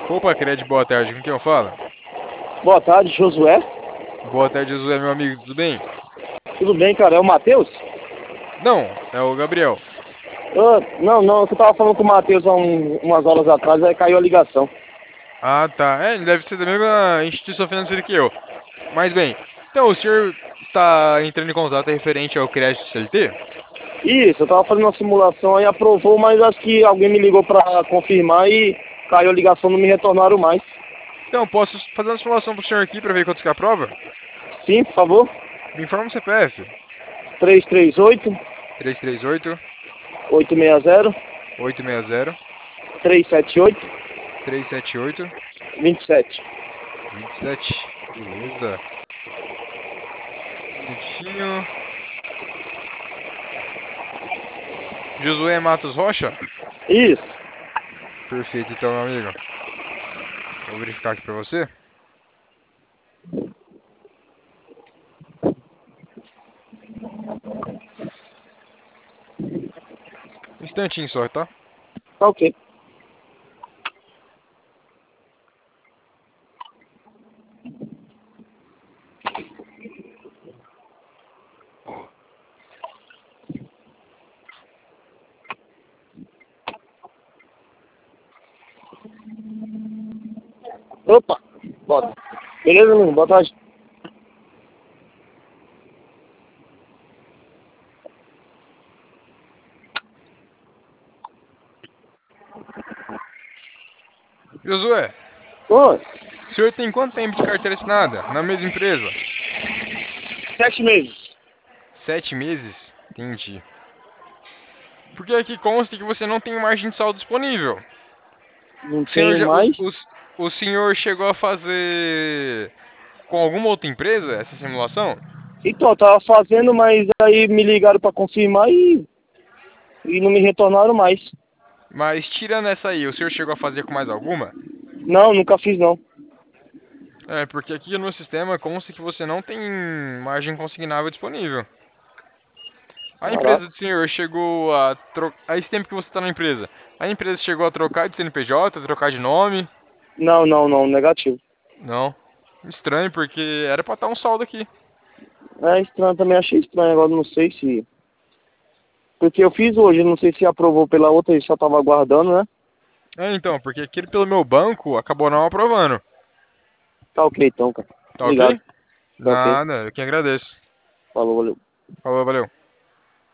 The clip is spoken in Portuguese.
Opa, Cred, boa tarde. Com quem eu falo? Boa tarde, Josué. Boa tarde, Josué, meu amigo. Tudo bem? Tudo bem, cara? É o Matheus? Não, é o Gabriel. Não, você tava falando com o Matheus há umas horas atrás, aí caiu a ligação. Ah, tá. É, ele deve ser da mesma instituição financeira que eu. Mas bem, então o senhor está entrando em contato referente ao crédito CLT? Isso, eu tava fazendo uma simulação aí, aprovou, mas acho que alguém me ligou pra confirmar e caiu a ligação, não me retornaram mais. Então, posso fazer uma simulação pro senhor aqui para ver quanto que é a prova? Sim, por favor. Me informa o CPF. 338 338 860 860 378 378 27. 27. Beleza. Um minutinho. Josué Matos Rocha? Isso. Perfeito, então, meu amigo. Vou verificar aqui para você. Um instantinho só, tá? Tá ok. Opa, bota. Beleza, amigo? Boa tarde. Josué, Oi, o senhor tem quanto tempo de carteira assinada na mesma empresa? 7 meses. 7 meses? Entendi. Porque aqui consta que você não tem margem de saldo disponível. Não O senhor tenho já, mais. o senhor chegou a fazer com alguma outra empresa essa simulação? Então, eu tava fazendo, mas aí me ligaram pra confirmar e não me retornaram mais. Mas tirando essa aí, o senhor chegou a fazer com mais alguma? Não, nunca fiz não. É, porque aqui no sistema consta que você não tem margem consignável disponível. A empresa Caraca. do senhor chegou a trocar. A esse tempo que você está na empresa, a empresa chegou a trocar de CNPJ, trocar de nome? Não, negativo. Não. Estranho, porque era pra estar um saldo aqui. É estranho, também achei estranho, agora não sei se... Porque eu fiz hoje, não sei se aprovou pela outra e só tava aguardando, né? É, então, porque aquele pelo meu banco acabou não aprovando. Tá ok então, cara. Tá Obrigado. ok? Tá ok. Nada, eu que agradeço. Falou, valeu. Falou, valeu.